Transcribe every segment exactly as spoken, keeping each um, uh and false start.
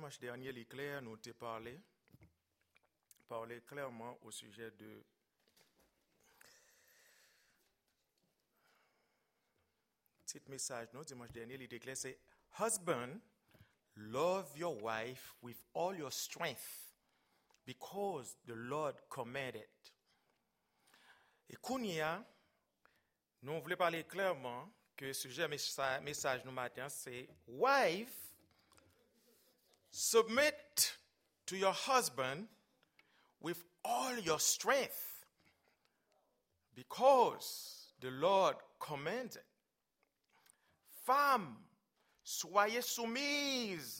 Dimanche dernier, l'éclair nous a parlé, parlé clairement au sujet de petit message, non? Dimanche dernier, il déclare, c'est Husband, love your wife with all your strength, because the Lord commanded. Et Kounia, nous voulons parler clairement que le sujet message, message nous matin, c'est wife, submit to your husband with all your strength, because the Lord commanded. Femme, soyez soumise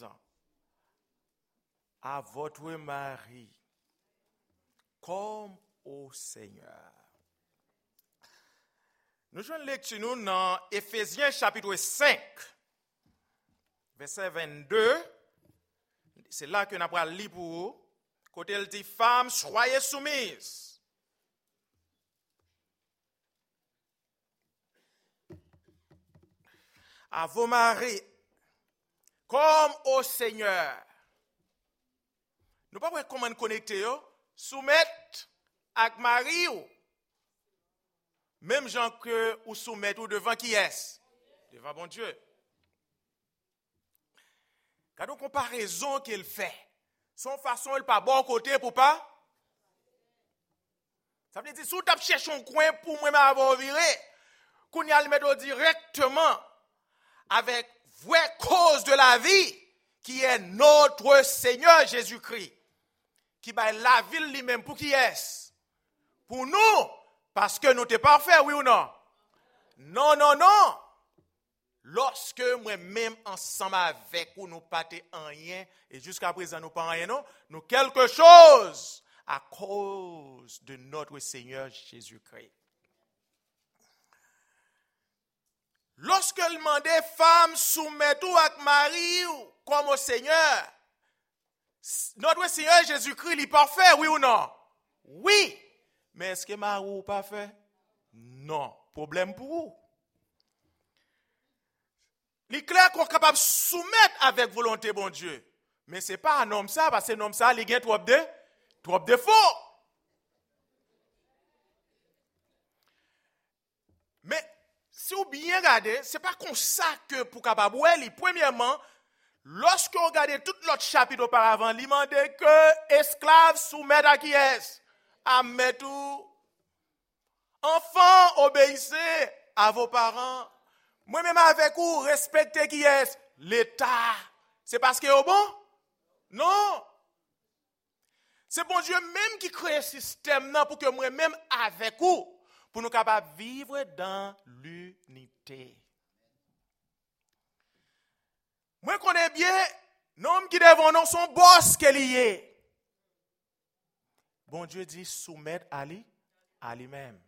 à votre mari, comme au Seigneur. Nous jouons une lecture nous dans Éphésiens chapitre cinq, verset vingt-deux. C'est là que nous avons lu pour vous. Côté elle dit, femme, soyez soumise. À vos maris, comme au Seigneur. Nous ne pouvons pas comment connecter, soumettre à Marie. Même gens que vous soumettez devant qui est? Devant bon Dieu. Quand on comparaison qu'il fait, son façon, elle pas bon côté pour pas. Ça veut dire, si vous cherchez un coin pour moi avoir viré, qu'on y a le mettre directement avec vraie cause de la vie, qui est notre Seigneur Jésus-Christ, qui va la ville lui-même pour qui est? Pour nous, parce que nous sommes parfaits, oui ou non? Non, non, non. Lorsque moi-même, ensemble avec vous, nous pas en rien, et jusqu'à présent, nous pas en rien, non, nous quelque chose à cause de notre Seigneur Jésus-Christ. Lorsque le demandait femme, soumettez-vous à Marie comme au Seigneur, notre Seigneur Jésus-Christ, il est parfait, oui ou non? Oui. Mais est-ce que Marie n'est pas fait? Non. Problème pour vous. Il est clair qu'on est capable de soumettre avec volonté, bon Dieu. Mais ce n'est pas un homme ça, parce que un homme ça, il a trop de, trop de défauts. Mais si vous bien regardez, ce n'est pas comme ça que pour capable ouais, premièrement, lorsque vous regardez tout l'autre chapitre auparavant, il demandait que esclaves soumettent à qui est? À mettre enfants, obéissez à vos parents. Moi-même avec vous, respectez qui est? L'État. C'est parce que est bon? Non. C'est bon Dieu même qui crée ce système là pour que moi-même avec vous, pour nous capables de vivre dans l'unité. Moi connais bien, l'homme qui devant nous son boss qu'il y est. Bon Dieu dit soumettre à lui, à lui-même.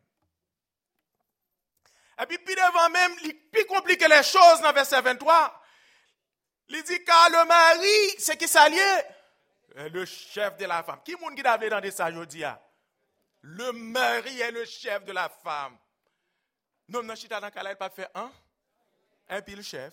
Et puis, puis devant même, il plus compliqué les choses dans verset vingt-trois. Il dit, car le mari, c'est qui s'allie? Le chef de la femme. Qui est-ce qui a dans des sages aujourd'hui? Le mari est le chef de la femme. Non, non, chita dans le pas fait un. Un puis le chef.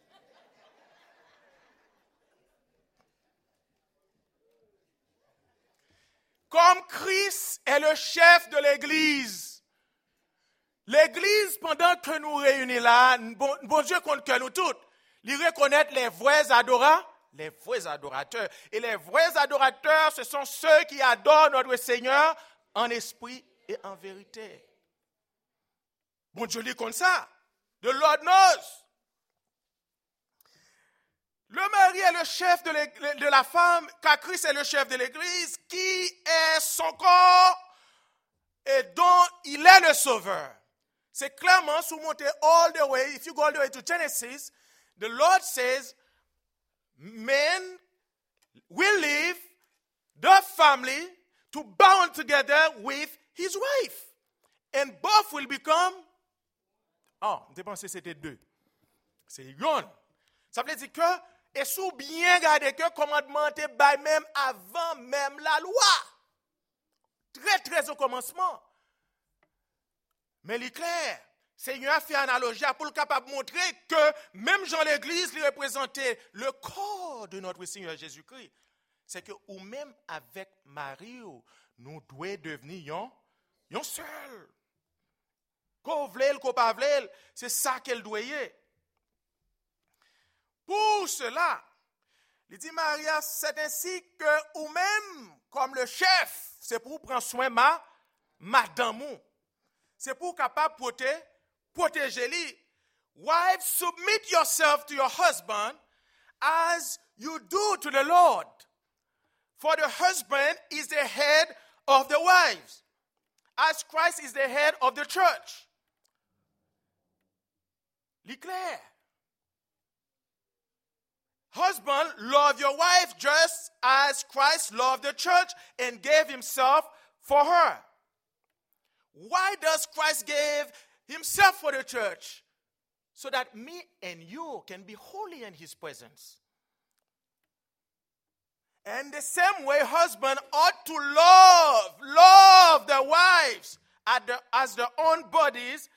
Comme Christ est le chef de l'Église. L'Église, pendant que nous réunissons là, bon, bon Dieu compte que nous toutes, il reconnaît les vrais adorateurs, les vrais adorateurs. Et les vrais adorateurs, ce sont ceux qui adorent notre Seigneur en esprit et en vérité. Bon Dieu dit comme ça. The Lord knows. Le mari est le chef de, de la femme, car Christ est le chef de l'Église, qui est son corps et dont il est le sauveur. C'est clairement, si vous montez all the way, if you go all the way to Genesis, the Lord says, men will leave the family to bound together with his wife. And both will become, oh, je pensais que c'était deux. C'est one. Ça veut dire que, et si vous bien regardez que commandement était by même avant même la loi. Très, très au commencement. Mais il est clair Seigneur a fait analogie pour le capable de montrer que même dans l'Église, il représentait le corps de notre Seigneur Jésus-Christ. C'est que ou même avec Marie, nous devons devenir un, un seul. Qu'on vle, qu'on pas vle, c'est ça qu'elle doit y être. Pour cela, il dit Maria, c'est ainsi que ou même comme le chef, c'est pour prendre soin ma madame. C'est pour capable protéger protéger lui. Wives, submit yourself to your husband as you do to the Lord. For the husband is the head of the wives, as Christ is the head of the church. L'éclair. Husband, love your wife just as Christ loved the church and gave himself for her. Why does Christ give himself for the church? So that me and you can be holy in his presence. And the same way, husband ought to love, love their wives as, the, as their own bodies,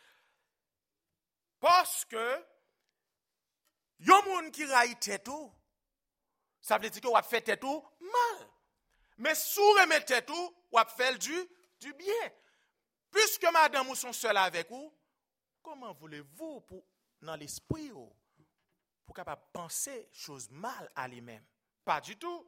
parce que yon moun ki raï tetou, ça veut dire que wap fait tetou mal. Mais sous remet tetou, wap fait du, du bien. Puisque madame ou sont seuls avec vous, comment voulez-vous, pour, dans l'esprit, pour capable penser choses mal à lui-même? Pas du tout.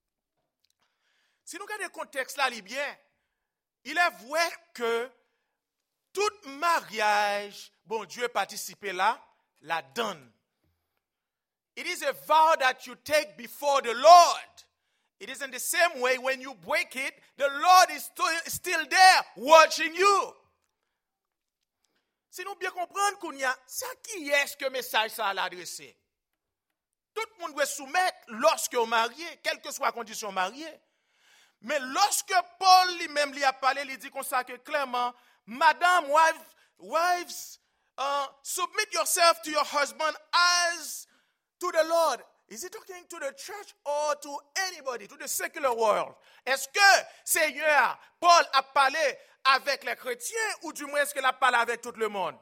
Si nous regardons le contexte là, bien, il est vrai que tout mariage, bon Dieu participé là, la donne. It is a vow that you take before the Lord. It is in the same way when you break it, the Lord is still there watching you. Si nous bien comprendre qu'on y a, c'est à qui est-ce que le message ça a adressé? Tout le monde doit soumettre lorsque on est marié, quelle que soit la condition mariée. Mais lorsque Paul lui-même lui a parlé, il dit comme ça que clairement, Madame, wives, wives uh, submit yourself to your husband as to the Lord. Is he talking to the church or to anybody, to the secular world? Est-ce que Seigneur, Paul a parlé avec les chrétiens ou du moins est-ce qu'il a parlé avec tout le monde?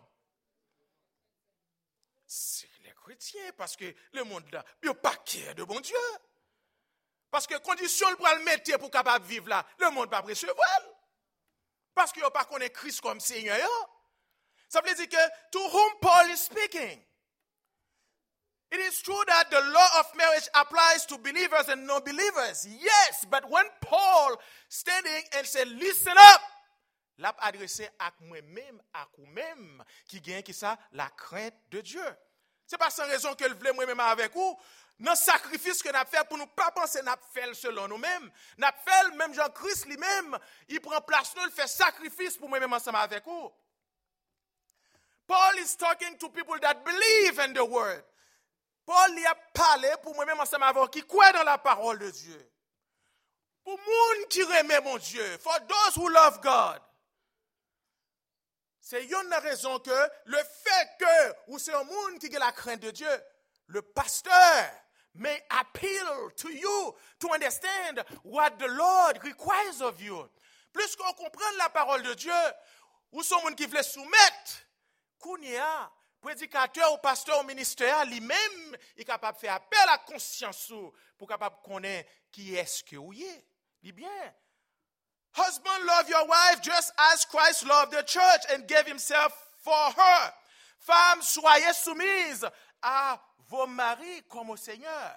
C'est les chrétiens parce que le monde là, il n'y a pas de de bon Dieu. Parce que condition pour le mettre pour capable vivre là, le monde va pas recevoir. Parce qu'il n'y a pas connaît Christ comme Seigneur. Ça veut dire que to whom Paul is speaking. It is true that the law of marriage applies to believers and non-believers. Yes, but when Paul standing and said, listen up, l'a adressé à moi-même, à vous-même, qui gagne qui ça, la crainte de Dieu. C'est pas sans raison que le voulait moi-même avec vous. Nos sacrifices que nous avons fait pour nous pas penser nous fait selon nous-mêmes. Nous avons fait même Jean-Christ lui-même, il prend place nous, il fait sacrifice pour moi-même ensemble avec vous. Paul is talking to people that believe in the word. Paul y a parlé pour moi-même ensemble avec vous qui croient dans la parole de Dieu. Pour moun qui remet mon Dieu, for those who love God. C'est une raison que le fait que ou c'est un monde qui a la crainte de Dieu, le pasteur may appeal to you to understand what the Lord requires of you. Plus qu'on comprenne la parole de Dieu, ou son monde qui veut soumettre, kounia, prédicateur ou pasteur ou ministère, lui-même, il est capable de faire appel à la conscience pour capable de connaître qui est-ce que vous êtes. Dis bien. Husband, love your wife just as Christ loved the church and gave himself for her. Femmes, soyez soumises à vos maris comme au Seigneur.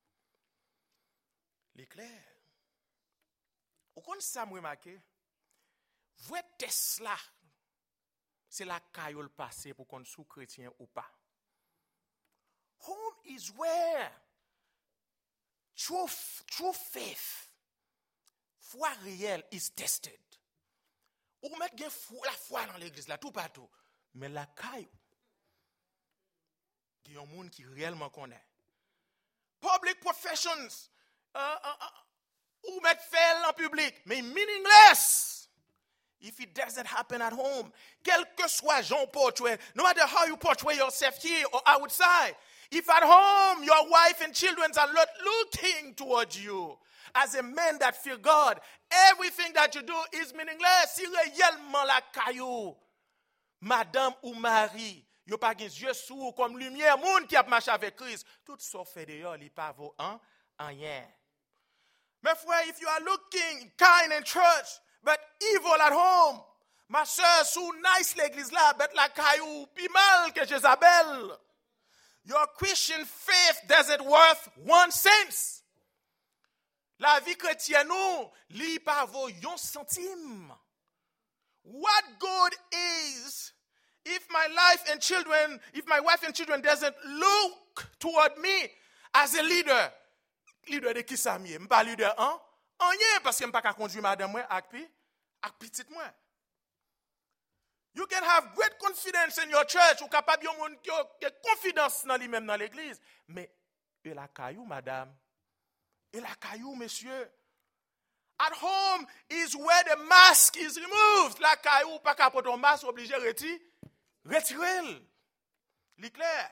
L'éclair. Vous connaissez ça, moi, remarqué? Vrai Tesla, c'est la caillou passé pour qu'on soit chrétien ou pas. Home is where true, true faith, foi réelle, is tested. Ou mettre la foi dans l'église, là, tout partout. Mais la caillou, il y a un monde qui réellement connaît. Public professions, uh, uh, uh, ou mettre faire en public, mais meaningless if it doesn't happen at home. Quel que soit Jean portrait, no matter how you portray yourself here or outside, if at home your wife and children are not looking towards you as a man that fear God, everything that you do is meaningless. Si réellement la caillou, madame ou mari, yo pas gen yeux sous comme lumière, monde qui a marché avec Christ, tout ça fait dehors, il pas vaut un rien. Mes frères, if you are looking kind in church, but evil at home, ma soeur, sous nice l'église là, bet la caillou, pi mal que Jézabel. Your Christian faith doesn't worth one cent. La vie chrétienne, nous, li pas vaut yon centime. What good is if my life and children, if my wife and children doesn't look toward me as a leader? Leader de qui ça mieux? M'pas leader un? Rien parce que m'pas ka conduire madame moi ak pi, ak petite moi. You can have great confidence in your church, ou capable yon moun ki a confiance dans lui-même dans l'église, mais et la caillou madame, et la caillou monsieur. At home is where the mask is removed. La caillou pas ka porter un masque obligé retirer, retirer. Li clair.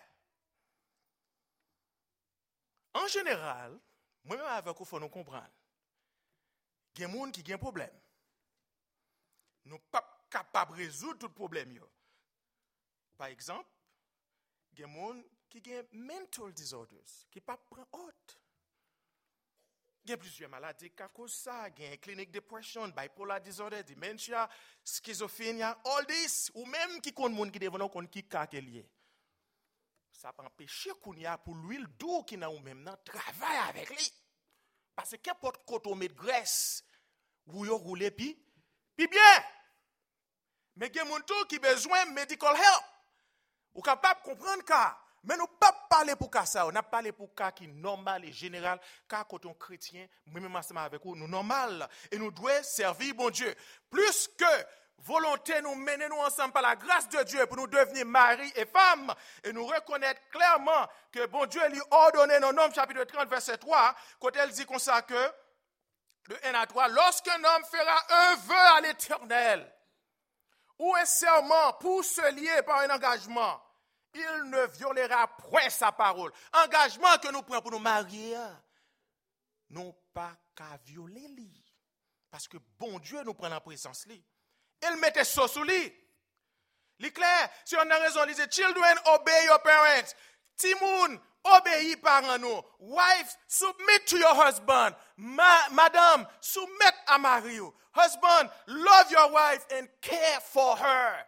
En général, moi-même avec vous, il faut nous comprendre. Il y a des gens qui ont un problème. Nous ne sommes pas capables de résoudre tout problème. Par exemple, il y a des gens qui ont mental disorders, qui ne peuvent pas prendre haute. Il y a plusieurs maladies qui cause ça. Il y a une clinique dépression, bipolar disorder, dementia, schizophrénie, all this. Ou même qui compte monde qui deviennent qu'on qui est lié. Ça peut empêcher qu'on y a pour l'huile d'eau qui n'a ou même nan travail avec lui. Parce que qu'importe quand on met de graisse, ou yo roule pi, pi bien. Mais il y a des gens qui ont besoin de medical help. Ou capable de comprendre ça. Mais nous ne pas parler pour ça. On a parlé pour ça qui est normal et général. Car quand on est chrétien, même ensemble avec vous, nous normal. Et nous devons servir bon Dieu. Plus que volonté nous mener nous ensemble par la grâce de Dieu pour nous devenir mari et femme et nous reconnaître clairement que bon Dieu lui ordonné dans Nombres chapitre trente verset trois quand elle dit comme ça que de un à trois lorsqu'un homme fera un vœu à l'Éternel ou un serment pour se lier par un engagement, il ne violera point sa parole. Engagement que nous prenons pour nous marier, non pas qu'à violer lui. Parce que bon Dieu nous prend en présence lui. Il mettait ça sous lui. C'est clair. Si on a raison, il dit, children, obey your parents. Timoun, obéis parents nous. Wife, submit to your husband. Ma, madame, submit à mari. Husband, love your wife and care for her.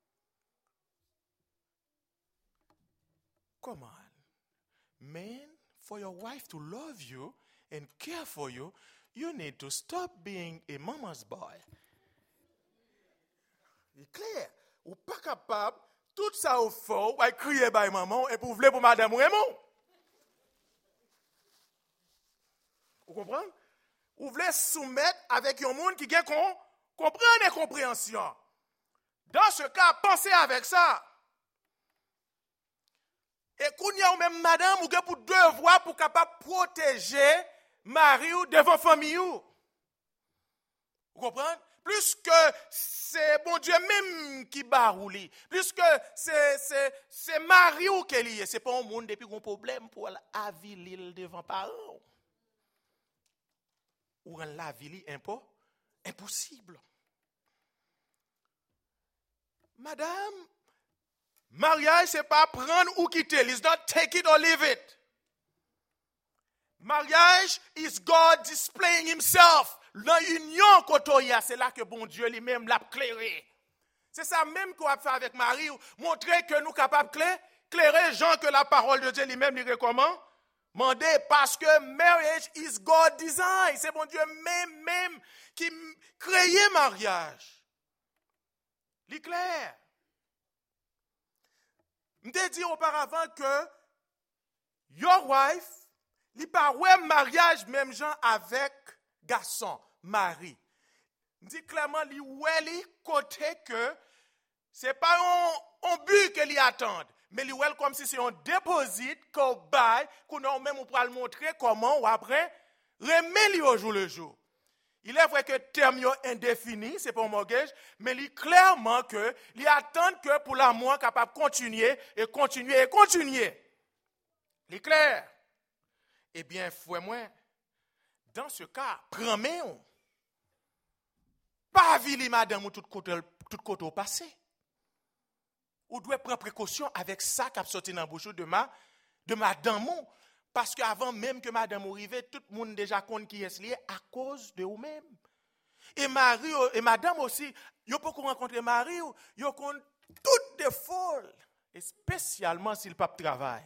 Come on. Man, for your wife to love you and care for you, you need to stop being a mama's boy. C'est clair. Ou pas capable, tout ça au fond, ou crier par maman et pour vouloir pour madame Raymond. Vous comprenez? Ou voulez soumettre avec un monde qui comprend des compréhensions. Dans ce cas, pensez avec ça. Et qu'on y a même madame ou pour devoir pour capable protéger mari ou devant famille. Vous comprenez? Plus que c'est bon Dieu même qui barouli, plus que c'est c'est c'est mari ou qui lié, c'est pas un monde depuis qu'on problème pour aviler devant parents. Ou rendre la vie impo, impossible. Madame, mariage c'est pas prendre ou quitter, it's not take it or leave it. Mariage is God displaying himself. Dans l'union kotoya, c'est là que bon Dieu lui-même l'a clairé. C'est ça même qu'on va faire avec Marie, montrer que nous sommes capables de clairer Jean que la parole de Dieu lui-même lui recommande. Mandé parce que marriage is God design. C'est bon Dieu même, même qui crée mariage. C'est clair. Je t'ai dit auparavant que your wife, il n'y a pas de mariage même gens avec garçon, mari. Je dis clairement, il y a côté que ce n'est pas un, un but que lui attendent. Mais il y a comme si c'est un déposit qu'on baille, qu'on a même pour le montrer comment ou après remet au jour le jour. Il est vrai que le terme est indéfini, ce n'est pas un mortgage, mais il est clairement que il attend que pour l'amour capable de continuer et continuer et continuer. Il est clair. Eh bien, frère moi, dans ce cas, prends-moi. Pas vili madame ou tout côté tout côté au passé. Ou doit prendre précaution avec ça qui a sorti dans la bouche de ma, de madame. Parce qu'avant même que madame arrive, tout le monde déjà compte qui est lié à cause de vous-même. Et Marie et madame aussi, vous pouvez rencontrer Marie, vous compte toutes des folles, et spécialement si le pape travaille.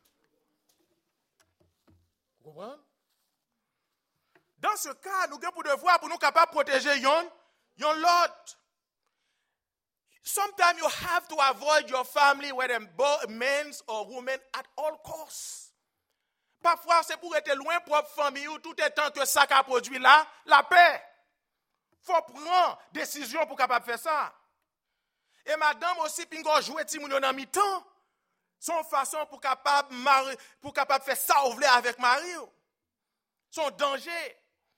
Vous comprenez? Dans ce cas, nous avons pour devoir pour nous capables de protéger yon, yon l'autre. Sometimes you have to avoid your family, whether men or women, at all costs. Parfois, c'est pour être loin pour votre famille ou tout étant que ça a produit là, la paix. Il faut prendre décision pour capable faire ça. Et madame aussi, puis nous jouer Timoun dans mi-temps. Son façon pour capable mari, pour capable faire ça ou avec Marie. Son danger.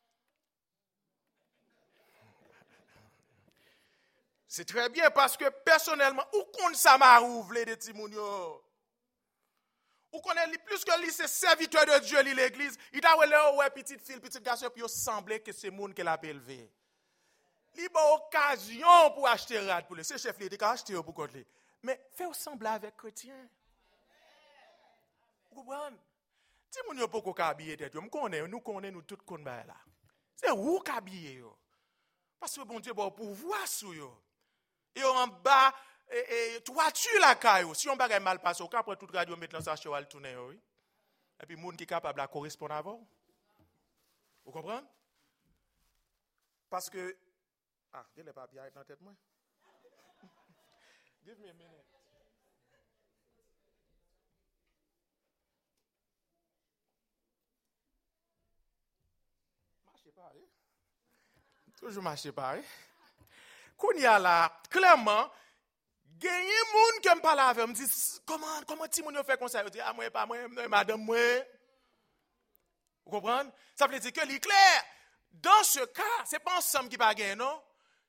C'est très bien parce que personnellement, où qu'on ça m'a ouvlé de Timoun yo? Ou connaît plus que lui, c'est serviteur de Dieu, l'église. Il a oué ouais petite fille, petite garçon, puis il semblait que c'est monde qu'elle a élevé. Il a occasion pour acheter rad pour lui. C'est chef, il a acheté pour contre lui. Mais fais sembler avec chrétien. Vous comprenez? Si vous n'avez pas qu'à habiller tête, nous connaissons, nous connaissons, nous tous connaissons là. C'est où qu'à habiller? Parce que bon Dieu, bon pouvoir sur yo. Et en bas, et, et toi tu la caillou. Si on bagaille mal passé, on après toute radio mettre dans sa cheval tourner, oui. Et puis monde qui est capable de correspondre avant. Vous comprenez? Parce que ah, il n'est pas bien dans la tête moi. Give me a minute. Marchez pas, hein? Toujours marcher pareil. Qu'on y a là, clairement, gagner moun qui me parle avec me dit comment comment ti moun yo fait comme ça, yo dit ah moi pas moi madame moi. Vous comprenez? Ça veut dire que c'est clair. Dans ce cas, c'est pas ensemble qui pas gagner non.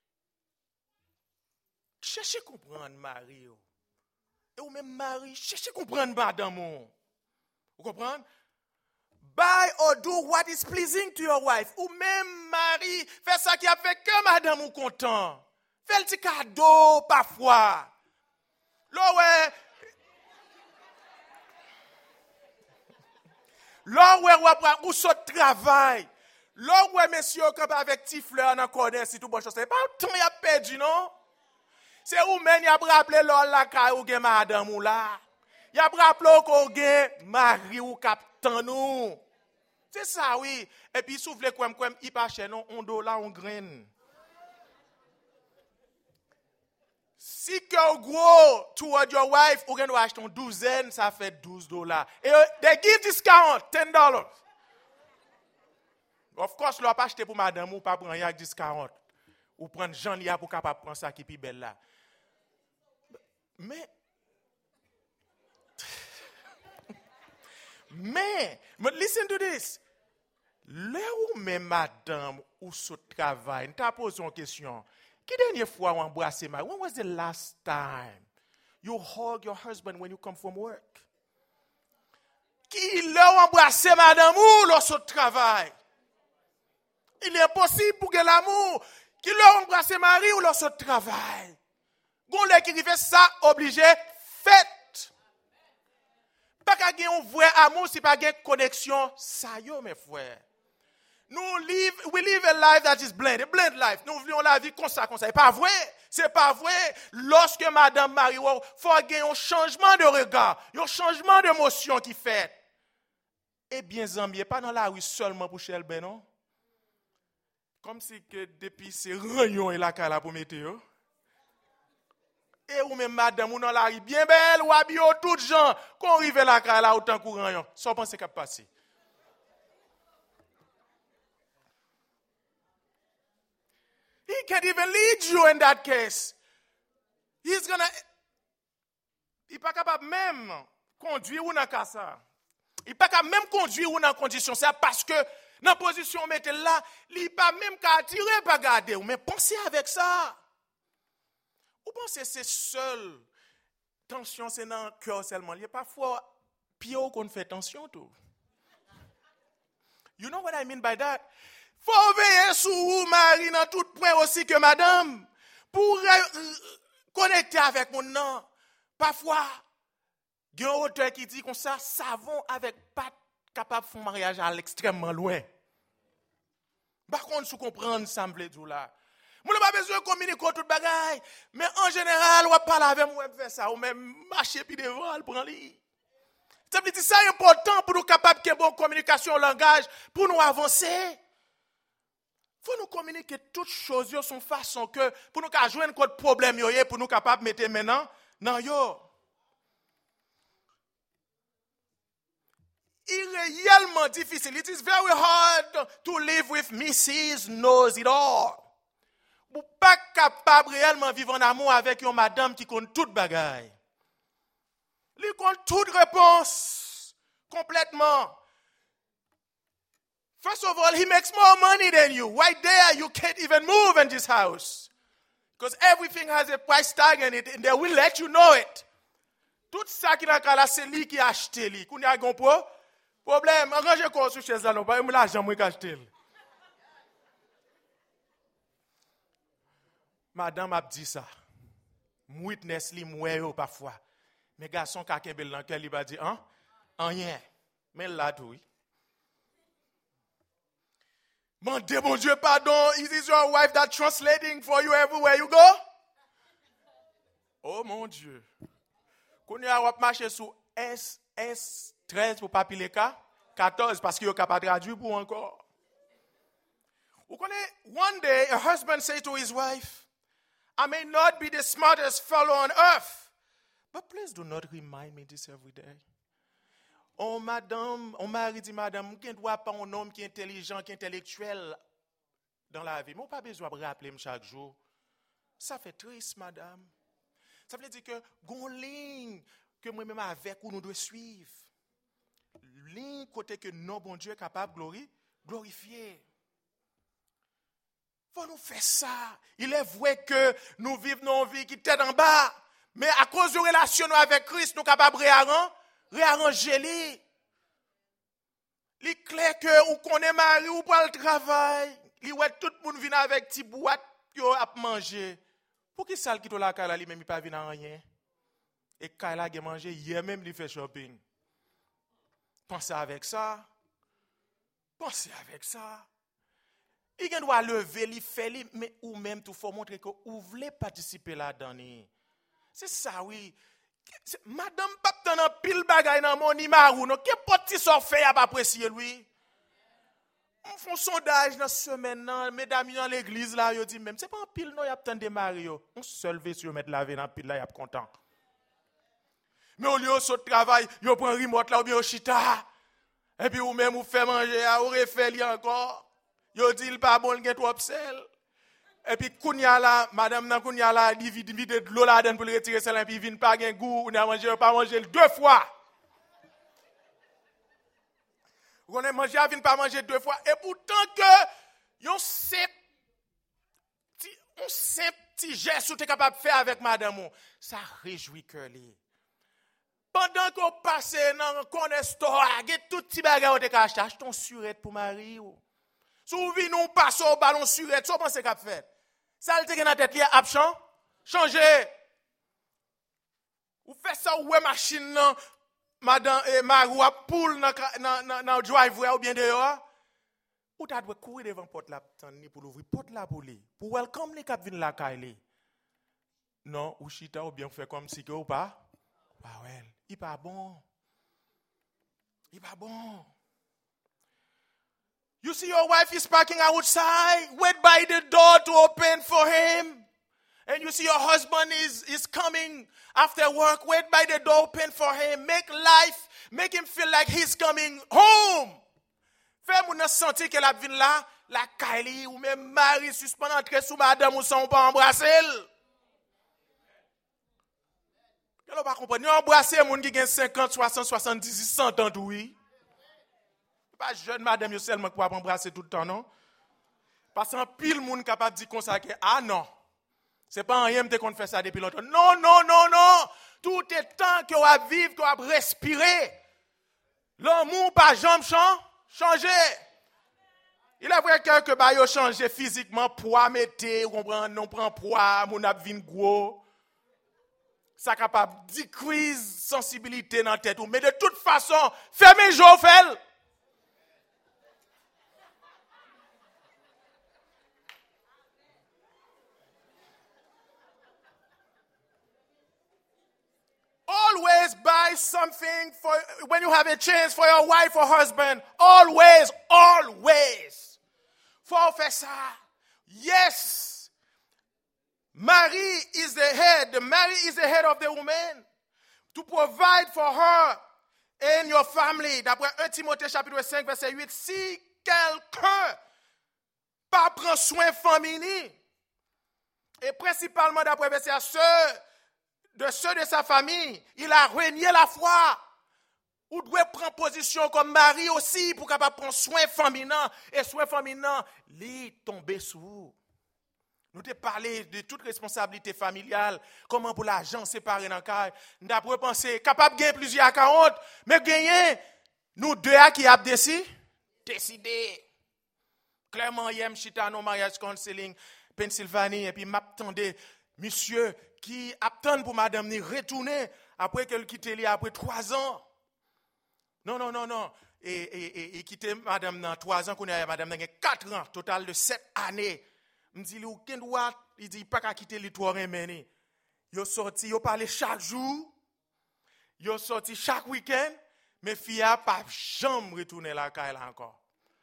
Cherchez comprendre Marie. Et ou même Marie, cherchez comprendre madame. Vous comprenez? Buy or do what is pleasing to your wife. Ou même Marie, fais ça qui a fait que madame ou content. Fais le petit cadeau parfois. Là ouais. Là ouais ou ce travail. Là ouais monsieur comme avec petit fleur dans corner si tout bonne chose. C'est pas tout y a perdu non. C'est où même y a rappelé là la ka ou gen madame ou là. Y a rappelé qu'on gen Marie ou captain nous. C'est ça oui. Et puis souffle comme comme il pas cher non, on dollar on graine. Si que gros toward your wife, ou doit acheter une douzaine, ça fait douze dollars. Et they give discount, ten dollars. Of course, l'on pas acheter pour madame ou pas prendre un discount. Ou prendre Jean Lia pour capable prendre ça qui est belle là. Mais mais, but listen to this. Là où même madame ou ce travail, t'as posé une question. Qui dernière fois vous embrassez Marie? When was the last time you hug your husband when you come from work? Qui l'a embrassé madame ou lorsque travail? Il est impossible pour que l'amour. Qui l'a embrassé Marie ou lorsque travail? Gon le qui fait ça obligé fait. Pas qu'à gagner un vrai amour si pas gagner connexion ça yo mes frères. Nous live, we live a life that is blend, a blend life. Nous vivons la vie comme ça, comme ça. C'est pas vrai. C'est pas vrai. Lorsque Madame Marie, il faut gagner un changement de regard, un changement d'émotion qui fait. Eh bien, Zambie, pas dans la rue seulement pour Shelby, non? Comme si que depuis ces rayons et la cala pour météo. Et ou même Madame, ou dans la rue bien belle, ou habillé tout gens, qu'on arrive la cala autant courant, sans penser qu'à passer. He can't even lead you in that case. He's gonna. Il n'est pas capable même conduire ou dans ça. Il n'est pas capable même conduire ou dans condition ça parce que dans la position où mettez là, il n'est pas même qu'à attirer pas garder. Mais pensez avec ça. Vous pensez que c'est seul tension c'est dans le cœur seulement. Il y a parfois pire qu'on fait tension tout. You know what I mean by that? Faut veiller sur vous, Marie, dans tout point aussi que madame, pour euh, connecter avec mon nom. Parfois, il y a un auteur qui dit comme ça, savon avec pâte capable de faire un mariage à l'extrêmement loin. Par contre, si vous comprenez ça, me dire là. Moi, pas besoin de communiquer tout bagaille, mais en général, on va parler avec moi, faire ça, ou même marcher puis devant, le prendre lui. Ça veut dire ça est important pour nous capables de bonne communication, langage, pour nous avancer. Faut nous communiquer toutes choses de son façon que pour nous qu'à joindre notre problème yo pour nous capables mettre maintenant dans yo. Il est réellement difficile. It is very hard to live with Missus Knows It All. Vous pas capable réellement vivre en amour avec une madame qui compte toute bagaille. Il compte toute réponse complètement. First of all, he makes more money than you. Right there, you can't even move in this house. Because everything has a price tag in it, and they will let you know it. Tout ça qui n'a qu'à la c'est lui qui a acheté lui. Qu'on y a un problème, arrangez quoi sur chez ça, non, pas l'argent moi qui a acheté. Madame a dit ça. Witness li moué parfois. Mais garçon qui a kembel dans quel il va dire, hein? Rien. Mais là tout oui. Mandez mon Dieu pardon. Is this your wife that translating for you everywhere you go? Oh mon Dieu. Quand on a marché sur S S treize pour pas piler cas, quatorze parce qu'il est capable de traduire pour encore. Vous connaissez, one day a husband said to his wife, I may not be the smartest fellow on earth, but please do not remind me this every day. Oh, madame, on m'a dit, madame, qui ne doit pas un homme qui est intelligent, qui est intellectuel dans la vie. Mais on n'a pas besoin de rappeler chaque jour. Ça fait triste, madame. Ça veut dire que, gon ligne que moi-même avec ou nous devons suivre. Ligne côté que non, bon Dieu est capable de glorifier. Faut nous faire ça. Il est vrai que nous vivons une vie qui est en bas. Mais à cause de la relation avec Christ, nous sommes capables de réarranger. Réarranger les. Il est clair que ou qu'on est marié ou pas le travail. Il ouais tout le monde vient avec petit boîte yo à manger. Pour qui ça qui to la kala lui même il pas venir rien. Et kala a manger hier même il fait shopping. Pensez avec ça. Pensez avec ça. Il doit lever, il fait mais ou même tout faut montrer que vous voulez participer là-dedans. C'est ça oui. Madame pas dans pile bagay dans mon imarou non que petit so fait a pas apprécier lui. On font sondage dans semaine nan mesdames dans l'église là yo dit même c'est pas en pile non y a tant de mari yo. On seul veut sur mettre laver dans pile là y a content. Mais au lieu de travail, yo prend remote là ou bien au chita. Et puis ou même ou fait manger ou refait li encore. Yo dit il pas bon gen trop sel. Et puis, kounya la, madame nan kounya la, li vide vide de l'eau là dedans pour le retirer celle et puis vinn pas gen goût, on a mangé pas manger deux fois. On a mangé vinn pas manger deux fois et pourtant que yon simple un simple petit geste ou t'es capable de faire avec madame, ça réjouit cœur li. Pendant qu'on passe dans connaît store, get tout petit bagage t'es acheter, achète ton surette pour mari ou. Souvi nous passe au ballon surette, ça pense qu'a fait. Ça le te gen dans tête li a changer. Ou fait ça ou machine nan madame et marou a poule dans dans dans driveway ou bien dehors. Ou ta doit courir devant porte là ni pour l'ouvrir porte là pour lui. Pour welcome les cap vinn la caille. Non, ou chita ou bien fait comme si que ou pas. Ah ouais, il pas bon. Il pas bon. You see your wife is parking outside, wait by the door to open for him. And you see your husband is, is coming after work, wait by the door open for him. Make life, make him feel like he's coming home. Fais moun sentir que la vin là, la Kylie ou même mari suspend entrer sous madame ou son pas embrasser. Qu'elle pas comprendre, embrasser moun qui gen cinquante, soixante, soixante-dix, cent ans oui. Pas jeune madame yo seulement pour embrasser tout le temps non. Parce qu'un pile monde capable de dire comme ça que ah non. C'est pas rien me qu'on fait ça depuis longtemps. Non non non non. Tout est temps que on vivre, qu'on va respirer. L'amour pas jamais changer. Il est vrai que ba yo changer physiquement poids mettre, on prend non prend poids, mon ap vinn gros. ça capable de détruire sensibilité dans la tête. Mais de toute façon, fermez Joe fait. Always buy something for when you have a chance for your wife or husband. Always, always. Faut faire ça. Yes. Mary is the head. The Mary is the head of the woman. To provide for her and your family. D'après un Timothée chapitre cinq verset huit. Si quelqu'un pas prend soin féminin, et principalement d'après verset ceux de ceux de sa famille, il a renié la foi. Ou doit prendre position comme Marie aussi pour capable prendre soin féminin et soin féminin, li tomber sous vous. Nous te parlé de toute responsabilité familiale, comment pour l'argent séparer dans le cas. Nous avons pensé capable de gagner plusieurs quarante, mais gagner nous deux à qui a décidé décidé. Clairement hier chita no mariage counseling Pennsylvanie et puis m'attendait monsieur qui attend pour madame ni retourner après qu'elle quitte lui après trois ans. Non, non, non, non. Et, et, et, et quitter madame dans trois ans, qu'on a madame dans quatre ans, total de sept années. Me dit, aucun droit, il dit, pas qu'à quitter les trois remènes. Yo sorti, yo parlé chaque jour. Yo sorti chaque week-end. Mais filles a pas jamais retourner la caille encore.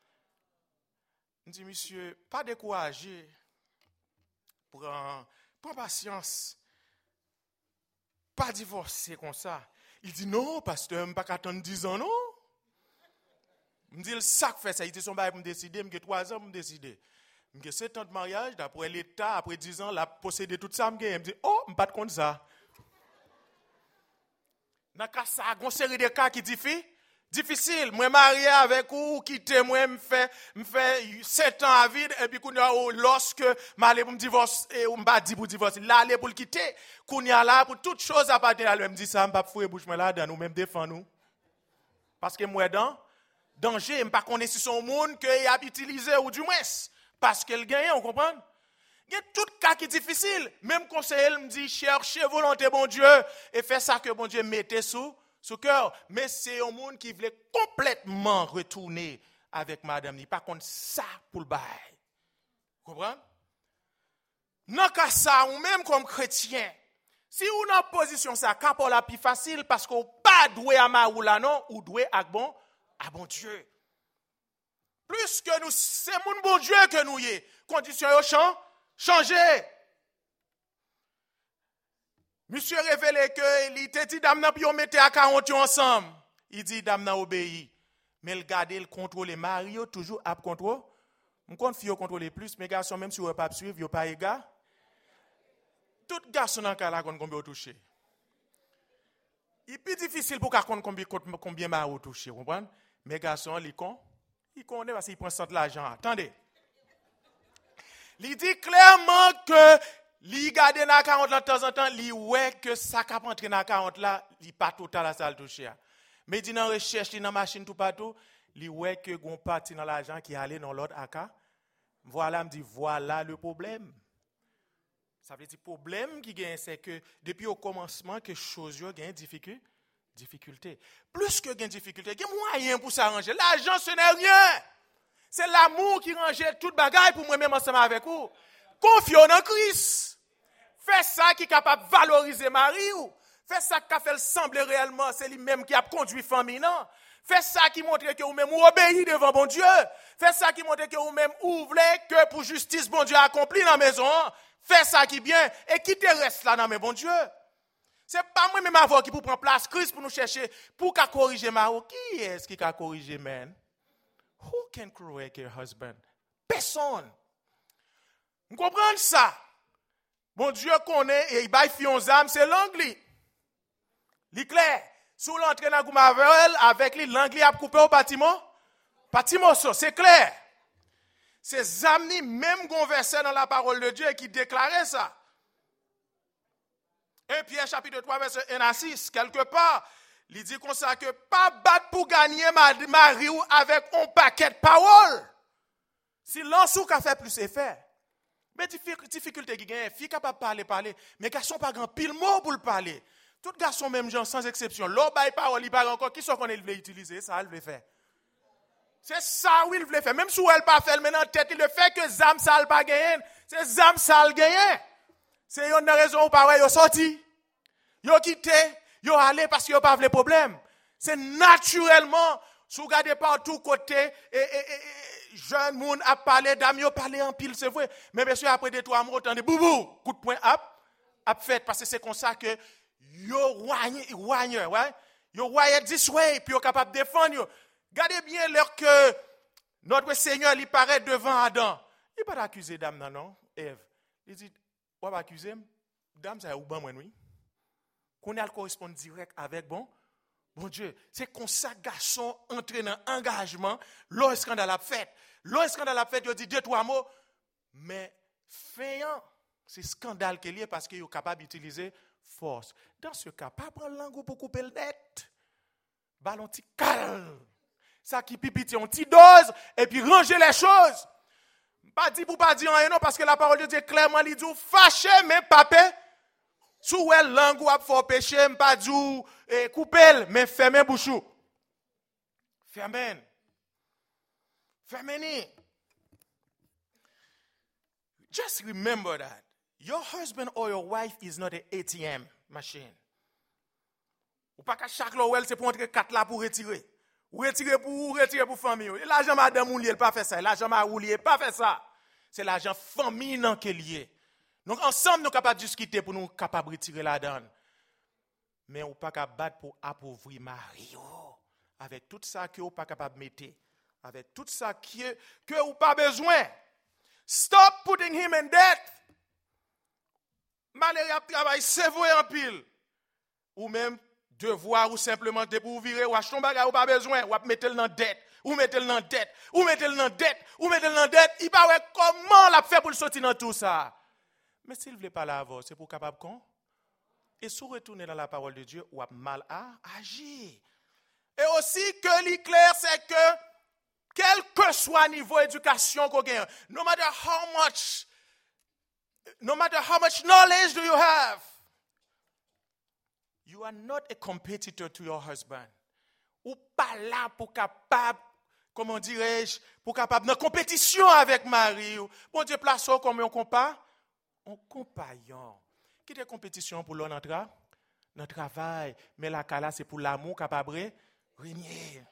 Me dit, monsieur, pas découragé. Prends, prends patience. Pas divorcer comme ça. Il dit non, pasteur, je ne peux pas attendre dix ans, non. Je dis, le sac fait ça. Il dit, son bail pour me décider, je trois ans pour me décider. Je sept ans de mariage, d'après l'État, après dix ans, la posséder tout ça, je me dis, oh, je ne peux pas te compte ça. Dans le cas ça, il y a une série de cas qui difficile. Difficile. Moi, marié avec ou, quitter, moi, je fais, je fais sept ans à vide, et puis, lorsque je m'allais pour me divorcer, ou je me dis pour divorcer, là, aller pour le quitter, qu'on y a là, pour toute chose à partir de là, je me dis ça, je ne peux pas fouiller bouche là, dans nous, même défendre nous. Parce que moi, dans danger, je ne peux pas connaître si son monde qu'il a utilisé, ou du moins, parce qu'il gagne, on comprend? Il y a tout cas qui est difficile. Même conseiller me dit, cherchez volonté, bon Dieu, et faites ça que bon Dieu mette sous. Sous cœur, mais c'est un monde qui voulait complètement retourner avec madame. Il pas contre ça pour le bail. Vous comprenez? Non qu'à ça, ou même comme chrétien, si on est en position ça, capot la plus facile parce qu'on pas doué à ma ou là non, ou doué à bon, à bon Dieu. Plus que nous, c'est mon bon Dieu que nous y est. Conditions au champ, changer. Monsieur révélé que il te dit dame n'a pas mettre à quarante ensemble. Il dit dame n'a obéi. Mais il garde le contrôle Mario toujours à contrôle. On compte fille contrôler plus mais garçon même si on pas suivre, yo pas égal. Tout garçon dans cas là qu'on combien touché. Il est plus difficile pour qu'on combien combien Mario touché, vous comprenez? Mais garçon il con, il connaît parce qu'il prend ça de l'argent. Attendez. Il dit clairement que li gade dans quarante de temps en temps, li ouais que ça cap entrer dans quarante là, li pas total à ça le toucher. Mais dit dans recherche, li dans machine tout partout, li ouais que gon parti dans l'argent qui allait dans l'autre aka. Voilà me dit voilà le problème. Ça veut dire problème qui gagne c'est que depuis au commencement que chose yo gagne difficulté, difficulté. Plus que gagne difficulté, gagne moyen pour s'arranger. L'argent ce n'est rien. C'est l'amour qui range toute bagaille pour moi même ensemble avec vous. Confions en Christ. Fais ça qui est capable de valoriser Marie ou fais ça qui a fait sembler réellement c'est lui-même qui a conduit famille non. Fais ça qui montre que vous-même vous obéissez devant bon Dieu. Fais ça qui montre que vous-même ouvrez que pour justice bon Dieu accompli dans la maison. Fais ça qui bien et qui te reste là dans mes bon Dieu. C'est pas moi même avoir qui pour prendre place Christ pour nous chercher pour qu'a corriger Marie. Qui est-ce qui a corrigé man? Who can correct your husband? Personne. Vous comprenez ça? Bon Dieu connaît et il baille fion âme, c'est l'anglais. Li clair. Sous l'entrée dans Goumavel avec lui l'anglais a coupé au bâtiment. Bâtiment ça, c'est clair. C'est amis même conversé dans la parole de Dieu qui déclarait ça. un Pierre chapitre trois verset un à six quelque part, il dit comme ça que pas battre pour gagner Marie avec un paquet de paroles. Si l'ensou qu'a fait plus effet. Mais difficulté qui gagne, fille capable de parler, parler, mais garçon pas grand pile mot pour le parler. Tout garçon même gens sans exception, l'eau bail parole, il parle encore, qui sont qu'on il veut utiliser, ça il veut faire. C'est ça où il veut faire. Même si elle pas fait maintenant tête, il le fait que zam sale pas gagner, c'est zam sale gagner. C'est une raison où pas yo sorti. Yo quitté, yo allé parce que yo pas de problème. C'est naturellement, si vous regardez partout côté et, et, et jeune monde a parlé d'âme, yo parlé en pile, c'est vrai. Mais bien sûr après deux trois mois autant de boubou, coup de poing hop, hop fait parce que c'est comme ça que yo roigne roigne, ouais. Yo roigne this way puis yo capable de défendre yo. Regardez bien l'heure que notre Seigneur lui paraît devant Adam. Il pas accuser dame non non, Ève. Il dit on va accuser dame ça ou ban moi oui. Qu'on a le correspond direct avec bon bon Dieu, c'est comme ça garçon entré dans engagement, le scandale a fait. Le scandale a fait, il dit deux trois mots mais faiant c'est scandale qu'il y a parce qu'il est capable d'utiliser force. Dans ce cas, pas prendre langue pour couper le net. Ballon petit calme. Ça qui pipite en petite dose et puis ranger les choses. Pas dit pour pas dire rien non parce que la parole de Dieu clairement il dit fâché mais papé. Sous elle langue ou a fort péché pas dit couper mais fermer bouchou. Fermer. Fermer. Just remember that your husband or your wife is not an A T M machine. Ou pas qu'à chaque lowell c'est pour entrer quatre là pour retirer. Ou retirer pour retirer pour famille. L'argent madame ou lié pas fait ça. L'argent ma ou lié pas fait ça. C'est l'argent famille non qui est lié. Donc ensemble nous capables de discuter pour nous capables de retirer la donne. Mais ou pas capable battre pour appauvrir mari avec tout ça que ou pas capable mettre. Avec tout ça que que ou pas besoin. Stop putting him in debt. Malheur a travail c'est vrai en pile. Ou même devoir ou simplement de pour virer ou acheter un bagage ou pas besoin ou mettre le dans dette ou mettre le dans dette ou mettre le dans dette ou mettre le dans dette il pas ouais comment l'a fait pour sortir dans tout ça mais s'il veut pas l'avoir c'est pour capable con et si retourner dans la parole de Dieu ou a mal à agir et aussi que l'éclair c'est que quel que soit niveau éducation qu'on gagne no matter how much no matter how much knowledge do you have you are not a competitor to your husband. Ou pas là pour capable, comment dirais-je, pour capable de compétition avec Marie. Bon Dieu place comme un compas, un compagnon. Qui est compétition pour l'on entre notre travail, mais la cala c'est pour l'amour capable régner.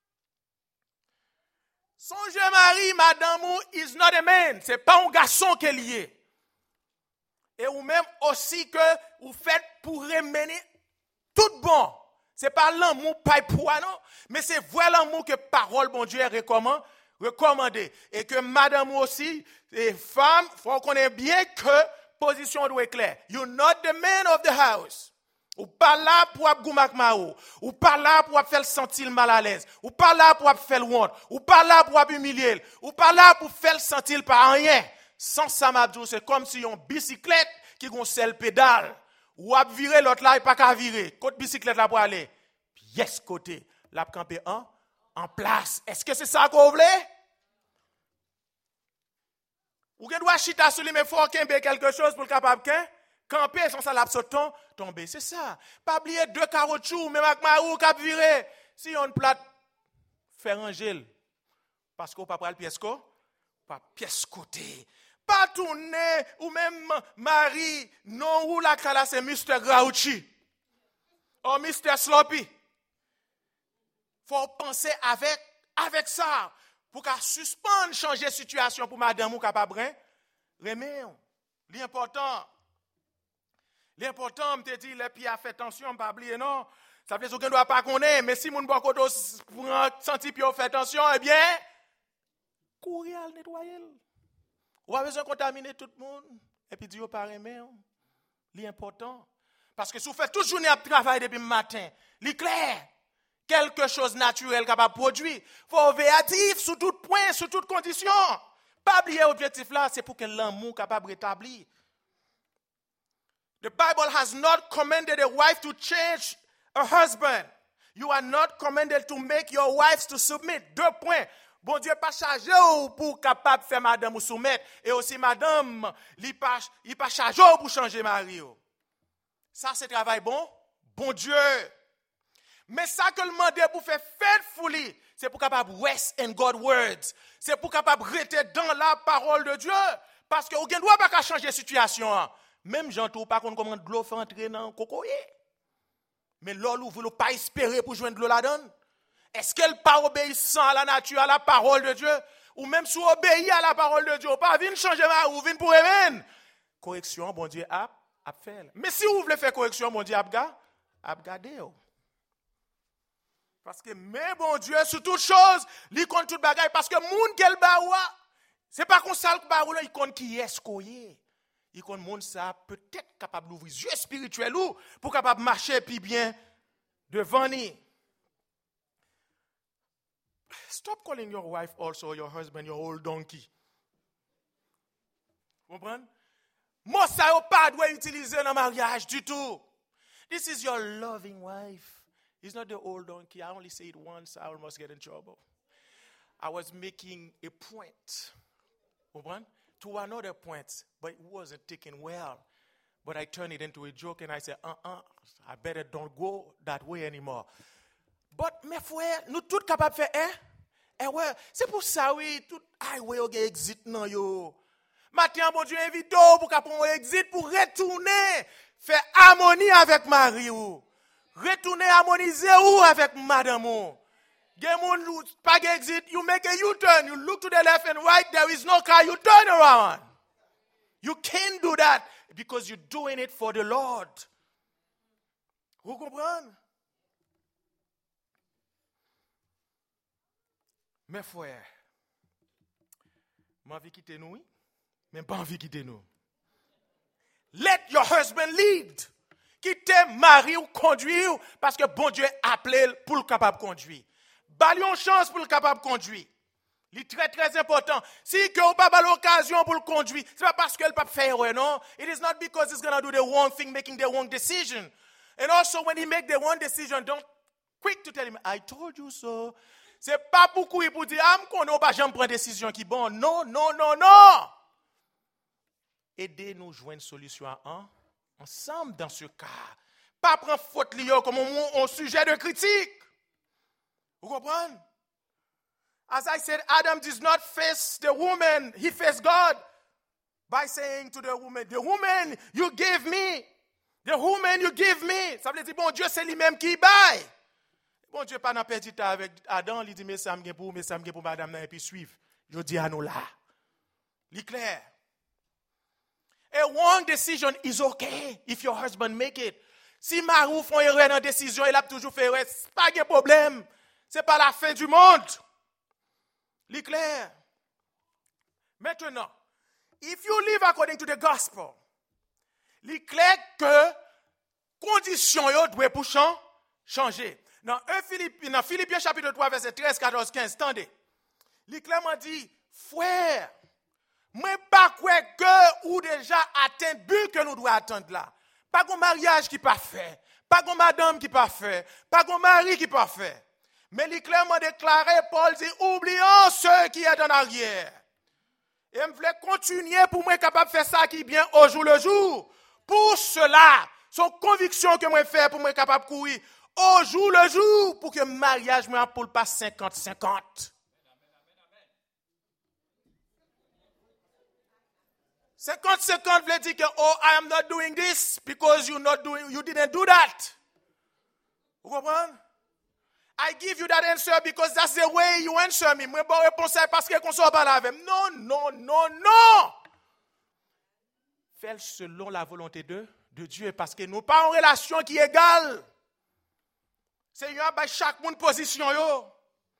Songez Marie, madame is not a man, c'est pas un garçon qui est lié. Et ou même aussi que vous faites pour remener tout bon, c'est pas l'amour pas pour non, mais c'est vrai l'amour que parole bon Dieu recommande, recommandé et que madame aussi et femme faut connaître bien que position doit être claire. You're not the man of the house. Ou pas là pour goumak mao, ou pas là pour faire sentir mal à l'aise, ou pas là pour faire honte, ou pas là pour humilier, ou pas là pour faire sentir pas rien. Sans ça m'abdou, c'est comme si on bicyclette qui gon seul pédale. Ou ap virer l'autre là, il pas qu'à virer. Côté bicyclette là pour aller. Yes, côté. L'a campé en, en place. Est-ce que c'est ça qu'on veut? Ou que doit chita sur lui, mais faut qu'il y ait quelque chose pour le capable qu'un. Camper sans ça l'absoton, tomber. C'est ça. Pas oublier deux caroutchoucs, même avec ma roue cap virer. Si on plate, faire un gel. Parce qu'on pas pral pièce ko, pas pièce côté. Pas tourner, ou même Marie, non ou la cala c'est mister Grouchy. Ou mister Sloppy. Faut penser avec, avec ça. Pour qu'à suspendre, changer de situation pour madame ou capable, remet. L'important. L'important, me te dit, les pieds fait attention, pas oublier, non. Ça veut dire qu'on ne doit pas connaître, mais si mon bon côté prend senti puis fait attention, eh bien, courir à nettoyer. On a besoin de contaminer tout le monde. Et puis Dieu pas aimer. L'important. Parce que si vous faites toute journée à travailler depuis le matin, l'éclair, quelque chose de naturel capable de produire, il faut véatif sur tout point, sur toutes conditions. Pas oublier l'objectif là, c'est pour que l'amour capable de rétablir. The Bible has not commanded a wife to change a husband. You are not commanded to make your wives to submit. Deux points. bon Dieu pas chargé pour capable faire madame ou soumettre et aussi madame il pas il pas chargé pour changer mari. Ça c'est travail bon, bon Dieu. Mais ça que le mandé pour faire faithfully, c'est pour capable rest in God's words. C'est pour capable rester dans la parole de Dieu parce que aucun doit pas changer la situation. Même gens tout pas comment de l'eau fait entrer dans cocoyer. Mais l'eau vous ne pas espérer pour joindre de l'eau là-dedans. Est-ce qu'elle pas obéissant à la nature, à la parole de Dieu? Ou même si vous obéissez à la parole de Dieu, pas venir changer ma ou venir pour revenir. Correction, bon Dieu, a, a fait. Mais si vous voulez faire correction, bon Dieu, a regardé. Parce que, mais bon Dieu, sur toute chose, il compte toute bagaille. Parce que moun quel baoua, c'est pas qu'on sale baoua, il compte qui est ce qu'on est. Il compte monde ça peut-être capable d'ouvrir les yeux spirituels ou pour capable marcher puis bien devant nous. Stop calling your wife also your husband your old donkey. Vous comprenez? Moi ça yo pas doit utiliser dans mariage du tout. This is your loving wife. It's not the old donkey. I only say it once. I almost get in trouble. I was making a point. Vous comprenez? To another point, but it wasn't taken well. But I turned it into a joke and I said, uh-uh, I better don't go that way anymore. But mes frères, nous tous capables de faire, hein? Eh ouais, c'est pour ça, oui, tout, ah ouais, on exit non yo. Maintenant, bon Dieu, invite pour qu'on exit pour retourner, faire harmonie avec Marie ou. Retourner harmoniser ou avec madame ou. Pas exit, you make a U-turn, you look to the left and right, there is no car, you turn around. You can't do that because you're doing it for the Lord. Vous comprenez? Mes frères, j'ai envie de quitter nous, mais pas envie de quitter nous. Let your husband lead. Quittez mari ou conduire parce que bon Dieu appelé pour le capable de conduire. Balion chance pour le capable de conduire. C'est très très important. Si que vous pas l'occasion pour le conduire, c'est pas parce qu'elle pas faire ouais, non. It is not because he's going to do the wrong thing, making the wrong decision. And also when he make the wrong decision, don't quick to tell him, I told you so. C'est pas pour courir pour dire, ah, qu'on n'a pas jamais prendre décision qui bon. Non, non, non, non. Aidez-nous à joindre une solution à un, ensemble dans ce cas. Pas prendre faute liée comme un, un sujet de critique. Vous comprenez? As I said, Adam did not face the woman, he faced God by saying to the woman, the woman you gave me, the woman you give me. Ça veut dire, bon Dieu, c'est lui-même qui baille. Bon Dieu, pas n'a perdu temps avec Adam, il dit, mais ça me pour, mais ça me pour madame, et puis suivre. Je dis à nous là. C'est clair. A wrong decision is okay if your husband make it. Si Marou font erreur dans décision, il a toujours fait erreur, c'est pas de problème. C'est pas la fin du monde. C'est clair. Maintenant, if you live according to the gospel, c'est clair que conditions yo doivent pour changer. Dans un Philippiens, dans Philippiens chapitre trois verset treize, quatorze, quinze, attendez. Il clairement dit, frère, moi pas quoi que ou déjà atteint but que nous devons attendre là. Pas un mariage qui pas fait, pas une madame qui pas fait, pas un mari qui pas fait. Mais il clairement déclaré, Paul dit, oublions ceux qui est en arrière. Et je voulais continuer pour moi capable de faire ça qui est bien au jour le jour. Pour cela, son conviction que moi faire pour moi capable de courir au jour le jour pour que le mariage me pour pas cinquante cinquante. cinquante cinquante veut dire que oh I am not doing this because you not doing you didn't do that. Vous comprenez? I give you that answer because that's the way you answer me. Moi, bon réponse parce que qu'on soit pas là avec. Non, non, non, non. Fais selon la volonté de, de Dieu parce que nous pas en relation qui est égale. Seigneur, bah chaque monde position yo.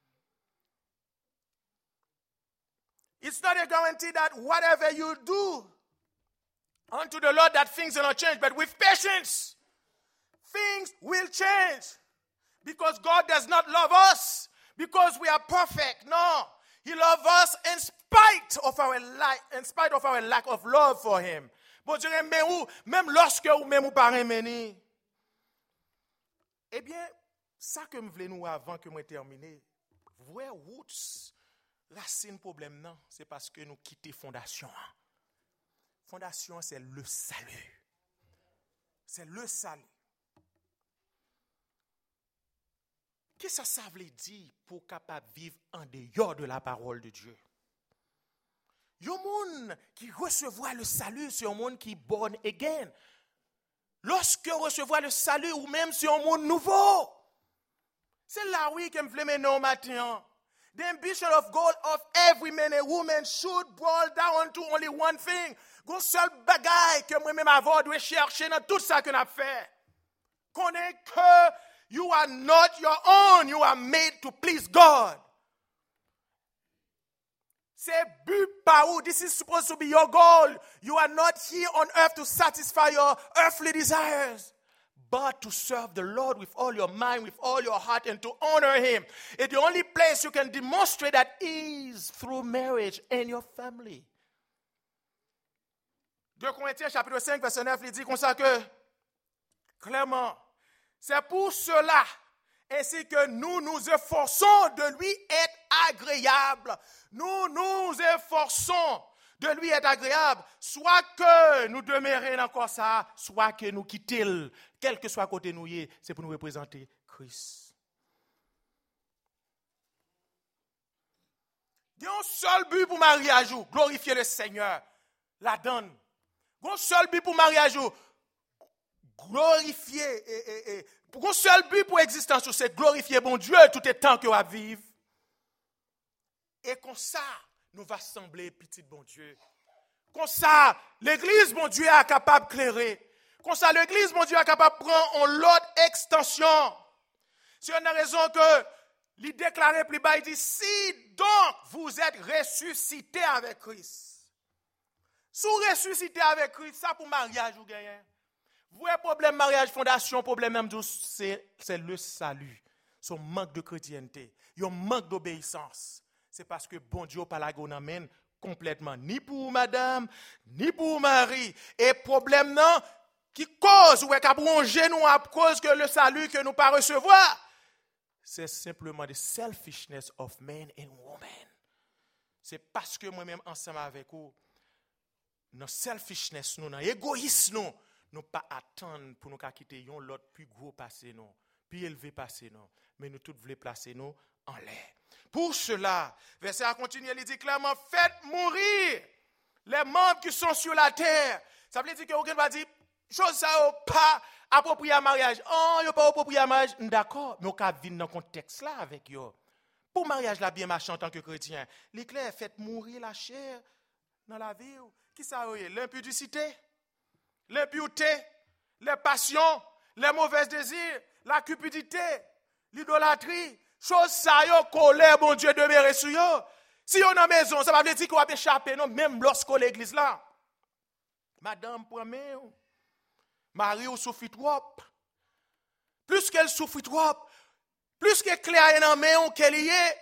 It's not a guarantee that whatever you do unto the Lord that things will not change, but with patience, things will change. Because God does not love us because we are perfect. No, He loves us in spite of our lack, in spite of our lack of love for Him. Bon Dieu aime ou même lorsque ou même ou pas aimer. Eh bien, ça que me voulais nous avant que moi terminer. Vrai roots racine problème non, c'est parce que nous quittons fondation. Fondation c'est le salut. C'est le salut. Qu'est-ce que ça veut dire pour capable vivre en dehors de la parole de Dieu? Il y a un monde qui recevra le salut, c'est un monde qui est born again. Lorsque recevra le salut, ou même c'est un monde nouveau. C'est là, oui, que je veux mener au matin. The ambition of God of every man and woman should boil down to only one thing. Gon seul bagay que moi-même avant dois chercher dans tout ça que nous fait. Connais que you are not your own, you are made to please God. C'est but par où, this is supposed to be your goal. You are not here on earth to satisfy your earthly desires, but to serve the Lord with all your mind, with all your heart, and to honor Him. And the only place you can demonstrate that is through marriage and your family. deux Corinthiens chapitre cinq, verset neuf, il dit comme ça que, clairement, c'est pour cela, ainsi que nous nous efforçons de lui être agréable. Nous nous efforçons de lui être agréable, soit que nous demeurions encore ça, soit que nous quittions, quel que soit côté nous, c'est pour nous représenter Christ. Il y a un seul but pour mariage, glorifier le Seigneur, la donne. Il y a un seul but pour mariage, glorifier, et, et, et, pour un seul but pour l'existence, c'est glorifier bon Dieu tout le temps que va vivre. Et comme ça, nous va sembler petit bon Dieu. Comme ça, l'église bon Dieu est capable d'éclairer. Comme ça, l'église bon Dieu est capable de prendre en l'autre extension. C'est une raison que il déclarait plus bas, il dit, si donc vous êtes ressuscité avec Christ. Si vous ressuscité avec Christ, ça pour mariage ou gagnez. Vous avez problème mariage, fondation, problème même, c'est, c'est le salut. Son manque de chrétienté, son manque d'obéissance. C'est parce que bon Dieu pas la gon amène complètement, ni pour madame, ni pour mari. Et problème non, qui cause, ou est qu'à broncher nous à cause que le salut que nous pas recevoir, c'est simplement the selfishness of men and women. C'est parce que moi-même ensemble avec vous, notre selfishness, nous, notre égoïsme, nous, nous pas attendre pour nous quitter l'autre plus gros passé, nous, plus élevé passé, nous, mais nous tous voulons placer nous en l'air. Pour cela, verset à continuer, il dit clairement, faites mourir les membres qui sont sur la terre. Ça veut dire que aucun va dire, chose ça pas approprié à mariage. Oh, yo pas approprié à mariage. D'accord, mais on peut venir dans le contexte là avec yo. Pour mariage là bien marchant en tant que chrétien, l'éclair faites mourir la chair dans la vie. Qui ça est? L'impudicité, l'impureté, les passions, les mauvais désirs, la cupidité, l'idolâtrie. Chose ça yo colère bon Dieu demeure sur yo. Si on dans maison, ça va veut dire qu'on va échapper non même lorsqu'on l'église là. Madame premier, Marie ou souffre trop. Plus qu'elle souffre trop, plus qu'elle claire dans main qu'elle y est.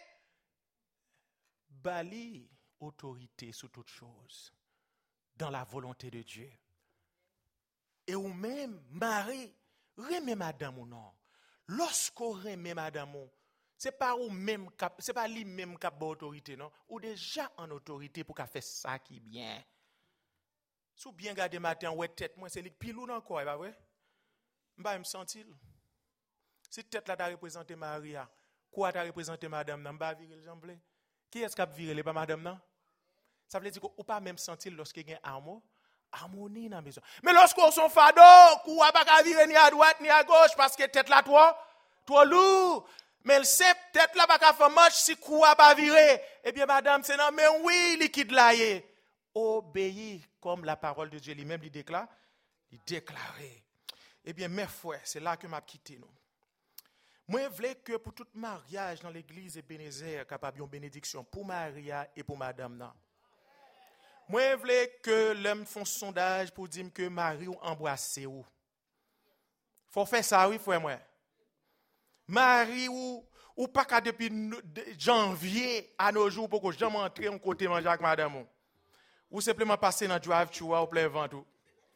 Bali autorité sur toute chose dans la volonté de Dieu. Et ou même Marie, remet madame ou non. Lorsqu'on remet madame ou c'est pas ou même cap, c'est pas lui même qui a autorité non, ou déjà en autorité pour qu'a faire ça qui bien. Sou bien garder matin ouais tête moi c'est lui pilou encore pas vrai? M'pa me sentir. Si tête là t'a représenter Maria, quoi t'a représenter madame nan pas virer jambe. Qui est-ce qui a viré pas madame nan? Ça veut dire qu'on pas même sentir lorsque il y a amour, harmonie dans la maison. Mais lorsqu'on son fado, quoi pas virer ni à droite ni à gauche parce que tête là toi, toi lourd. Mais le simple tête là pas faire marche si quoi pas virer. Eh bien madame c'est non mais oui liquide là y obéir comme la parole de Dieu lui-même lui déclare, il déclarait. Eh bien mes frères, c'est là que m'a quitté nous. Moi je voulais que pour tout mariage dans l'église Ebenezer capable une bénédiction pour Maria et pour madame nan. Moi je voulais que l'homme font sondage pour dire que Marie ou embrasser ou. Faut faire ça oui frère moi. Marie ou ou pas qu'à depuis janvier à nos jours pour que jamais entrer en côté manger avec madame ou. Ou simplement passer dans drive tu vois au plein vent tout.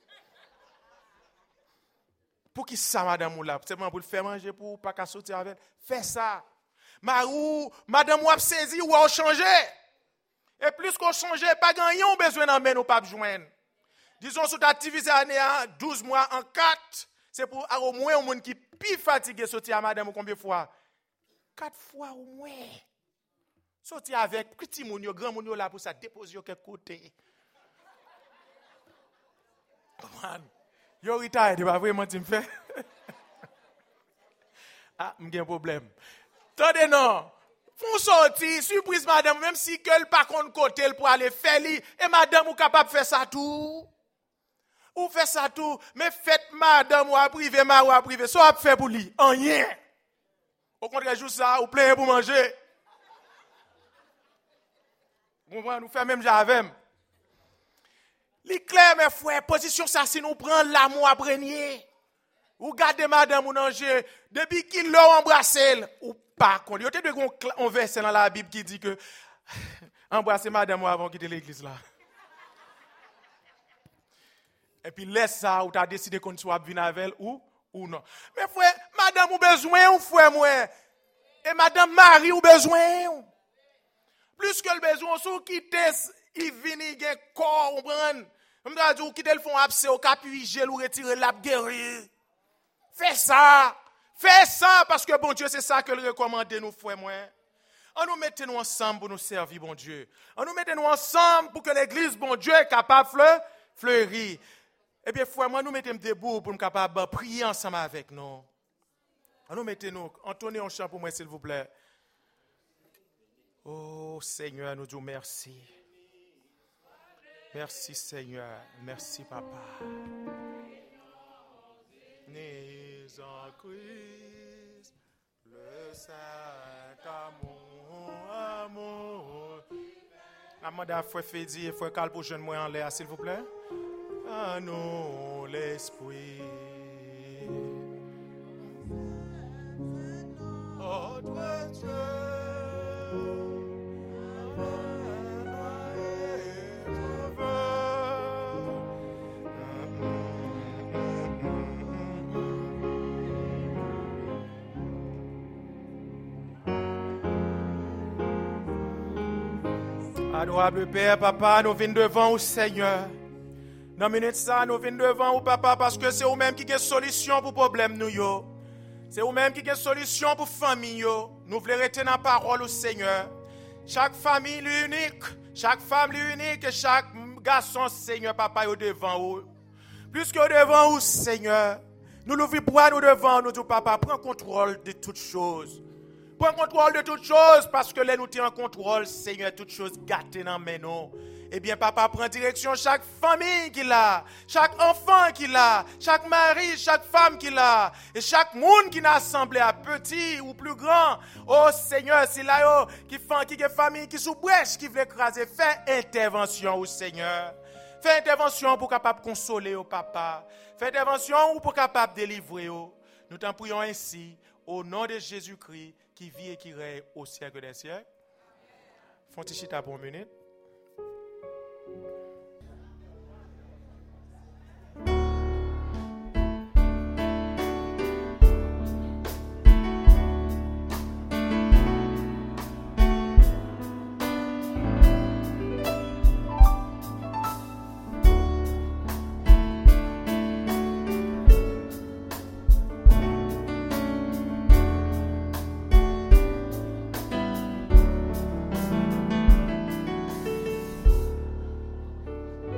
Pour qui ça madame ou là simplement pour le faire manger pour pas qu'à sortir avec. Fais ça. Marie ou madame ou a saisi ou a changé. Et plus qu'on change, pas gagner, on besoin d'emmener nos papes joindre. Disons, si tu as divisé l'année en douze mois en quatre, c'est pour au moins un monde qui est plus fatigué sortir à madame combien de fois? Quatre fois au moins. Sortir avec petit moun yo, grand moun yo là pour ça déposer yo quelque côté. Man, yo retired, pas vraiment tu me fais. Ah, m'gen problème. Tendez non. Font sortir, surprise madame, même si qu'elle pas contre côté pour aller faire li, et madame ou capable de faire ça tout. Ou fait ça tout, mais faites madame ou à privé, ma ou à privé, ça a fait pour lui, en rien. Au contraire, juste ça, ou plein pour manger. Vous comprenez, nous faisons même j'avais. Li clair, mes frères, position ça, si nous prenons l'amour à brenier. Ou gardez madame ou nanger, depuis qu'il l'a embrassé, ou pas. Il y a des un verset dans la Bible qui dit que embrasser madame ou avant de quitter l'église là. Et puis laisse ça, ou tu as décidé qu'on soit venir avec elle, ou, ou non. Mais frère, madame ou besoin, ou frère moi. Et madame Marie ou besoin. Plus que le besoin, si quitte, il vient, il a un corps, on prend. Comme tu as dit, ou quitte le fond abcès, ou capuigé, ou retirer la guérir. Fais ça. Fais ça, parce que bon Dieu, c'est ça que le recommande nous, frère moi. On nous mette nous ensemble pour nous servir, bon Dieu. On nous mette nous ensemble pour que l'église, bon Dieu, est capable de fleurir. Eh bien, frère, moi, nous mettons debout pour nous capables de prier ensemble avec nous. Nous mettons nous, entonnez un chant pour moi, s'il vous plaît. Oh, Seigneur, nous disons merci. Merci, Seigneur. Merci, Papa. Né en Christ, le Saint-Amour, amour. La madame, frère Fédi et frère Carl pour jeune moi en l'air, s'il vous plaît. À nous l'esprit. Oh, toi, Dieu. Adorable Père, Papa, nous venons devant au Seigneur. Dans une minute ça, nous venons devant au Papa parce que c'est vous-même qui avez solution pour le problème nous yo. C'est vous-même qui avez solution pour la famille yo. Nous voulons retenir la parole au Seigneur. Chaque famille est unique, chaque femme est unique et chaque garçon, Seigneur, Papa, est devant vous. Plus que devant vous, Seigneur, nous l'ouvrons pour nous devant nous, Papa, prends contrôle de toutes choses. Prends contrôle de toutes choses parce que là nous sommes en contrôle, Seigneur, toutes choses gâtées dans mes noms. Eh bien, Papa, prend direction chaque famille qu'il a, chaque enfant qu'il a, chaque mari, chaque femme qu'il a, et chaque monde qui n'a assemblé à petit ou plus grand. Oh Seigneur, c'est là qui fait qui est famille qui sous brèche, qui veut écraser, fais intervention au Seigneur. Fais intervention pour capable consoler au Papa. Fais intervention pour capable délivrer. Nous t'en prions ainsi au nom de Jésus-Christ qui vit et qui règne au siècle des siècles. Font-ils chita pour une minute.